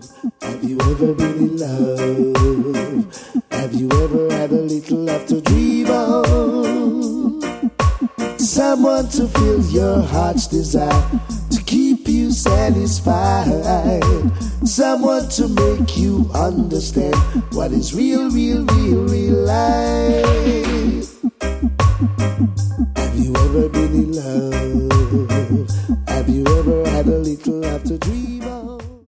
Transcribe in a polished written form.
Have you ever been in love? Have you ever had a little love to dream of? Someone to fill your heart's desire, to keep you satisfied. Someone to make you understand what is real, real, real, real life.